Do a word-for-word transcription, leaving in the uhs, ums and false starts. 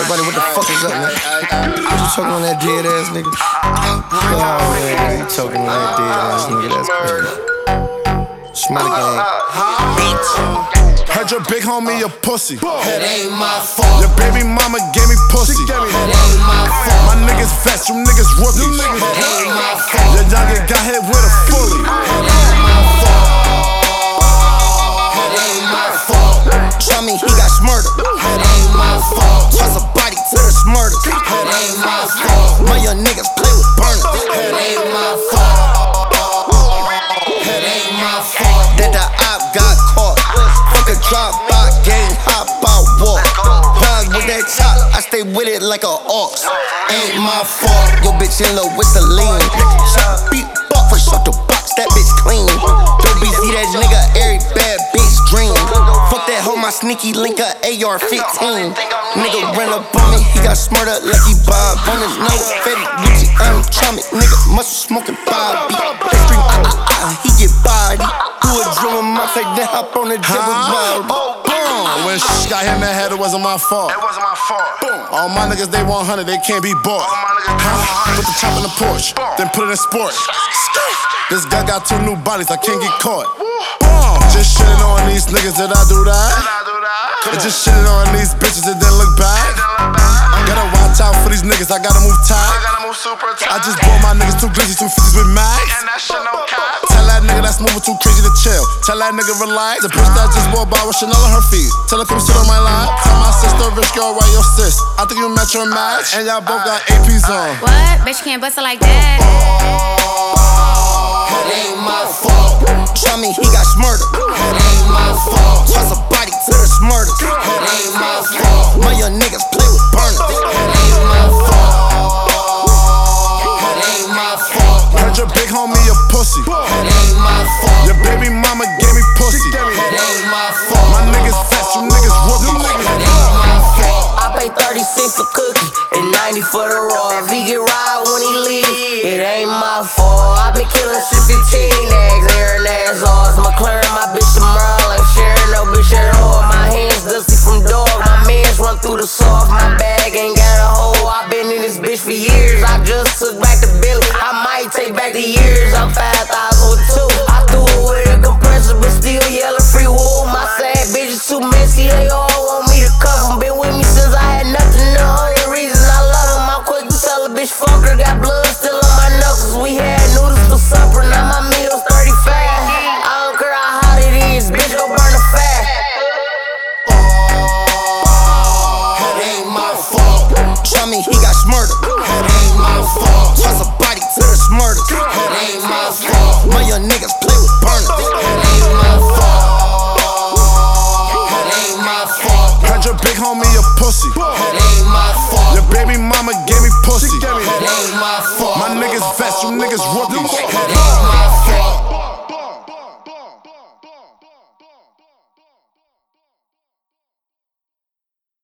Everybody, what the fuck is up, man? What you choking on that dead ass nigga? Oh, man, you choking on that dead ass nigga, that's crazy. Schmatter gang. Bitch. Heard your big homie a pussy. It ain't my fault. Your baby mama gave me pussy. It ain't my fault. My niggas vets, you niggas rookies. It ain't my fault. Your youngin' got hit with a fully. It ain't my fault. It ain't my fault. Try me, he got smurdered. It ain't my fault. Toss a body to the smurder. It ain't my fault. My young niggas play with burners. It ain't my fault. It ain't my fault. That the op got caught. Fuck a drop by game, hop out, walk. Ride with that chop, I stay with it like a ox. Ain't my fault. Yo, bitch in love with the lean. Beat buck for shut the box, that bitch clean. Don't be see that nigga, every bad bitch dream. Fuck that hoe, my sneaky link a A R fifteen. Nigga ran up on me, he got smarter like he Bob. On his nose, Fetty, Gucci, I'm Trummy. Nigga muscle smoking Bobby. That stream, ah ah ah, he get body. Do a drill in my face, then hop on the jet with Bobby. Boom. When sh got hit in the head, it wasn't my fault. It wasn't my fault. Boom. All my niggas, they one hundred, they can't be bought. All my niggas, they one hundred. Put the chop in the porch, then put it in sport. This guy got two new bodies, I can't get caught. Boom. Just shitting on these niggas, did I do that? Did I do that? And just shitting on these bitches, it didn't look bad. Didn't look bad. Gotta watch out for these niggas, I gotta move I tight. gotta move super tight. I just bought my niggas two glizzies, two fifties with mags. And that shit no cap. Tell that nigga that's moving too crazy to chill. Tell that nigga relax. The bitch that just bought by with Chanel on her feet. Tell her come sit on my lap. Tell my sister, rich girl, why your sis? I think you met your match. And y'all both got A Ps on. What? Bitch, you can't bust it like that. It ain't my fault. Try me, he got smurdered. It ain't my fault. Toss a body to the smurder. It ain't my fault. My young niggas play with burners. It ain't my fault. It ain't my fault. Heard your big homie a pussy. It ain't my fault. Your baby mama gave me pussy. It ain't my fault. My niggas vets, you niggas rookies. It ain't my fault. I pay thirty-six for cookie and ninety for the raw. If he get ride when he leave, it ain't my fault. I been killing shit fifteen eggs, airing ass off. McLaren, my bitch tomorrow, like sharing no bitch at all. My hands dusty from dog, my mans run through the soft. My bag ain't got a hole. I been in this bitch for years. I just took back the bill. I might take back the years. I'm five thousand with two. I threw it with a compressor, but still yelling free wool. My sad bitches too messy. They all want me to cuff 'em. Been with me since I had nothing. The only reason I love 'em, I'm quick to tell a bitch fuck her. Got blood still on my knuckles. We had noodles for supper. Now my meal's thirty-five. I don't care how hot it is, bitch, go burn the fat. It ain't my fault. Try me, he got smurdered. It ain't my fault. Toss a body to the smurder. It ain't my fault. My young niggas play with burners. It ain't my fault. It ain't my fault. Heard your big homie a pussy. It ain't my fault. Your baby mama gave me pussy. It ain't my fault. My niggas vets, you niggas rookies. It ain't